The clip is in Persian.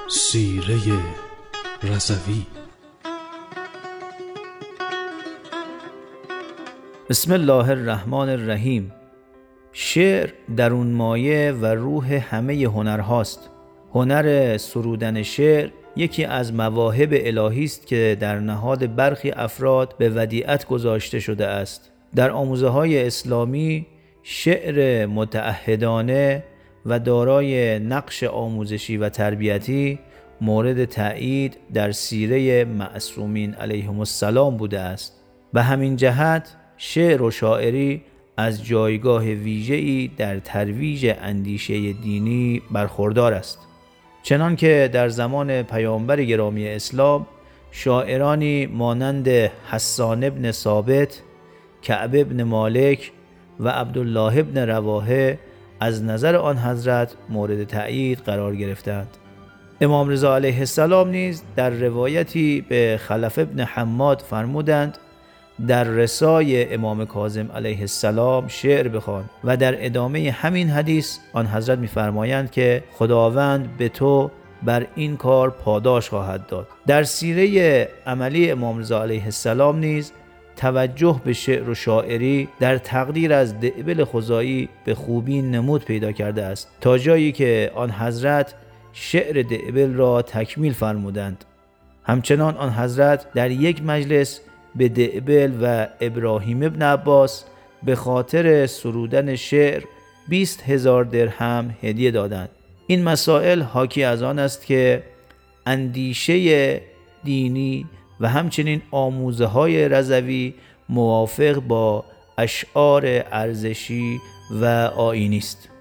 سیره رضوی. بسم الله الرحمن الرحیم. شعر درون مایه و روح همه هنرهاست. هنر سرودن شعر یکی از مواهب الهی است که در نهاد برخی افراد به ودیعت گذاشته شده است. در آموزه‌های اسلامی شعر متعهدانه و دارای نقش آموزشی و تربیتی مورد تأیید در سیره معصومین علیهم السلام بوده است. به همین جهت شعر و شاعری از جایگاه ویژه‌ای در ترویج اندیشه دینی برخوردار است. چنان که در زمان پیامبر گرامی اسلام شاعرانی مانند حسان بن ثابت، کعب بن مالک و عبدالله بن رواحه از نظر آن حضرت مورد تأیید قرار گرفتند. امام رضا علیه السلام نیز در روایتی به خلف بن حماد فرمودند در رسای امام کاظم علیه السلام شعر بخوان و در ادامه همین حدیث آن حضرت می‌فرمایند که خداوند به تو بر این کار پاداش خواهد داد. در سیره عملی امام رضا علیه السلام نیز توجه به شعر و شاعری در تقدیر از دئبل خزاعی به خوبی نمود پیدا کرده است، تا جایی که آن حضرت شعر دئبل را تکمیل فرمودند. همچنان آن حضرت در یک مجلس به دئبل و ابراهیم ابن عباس به خاطر سرودن شعر 20,000 درهم هدیه دادند. این مسائل حاکی از آن است که اندیشه دینی و همچنین آموزه‌های رضوی موافق با اشعار ارزشی و آیینی است.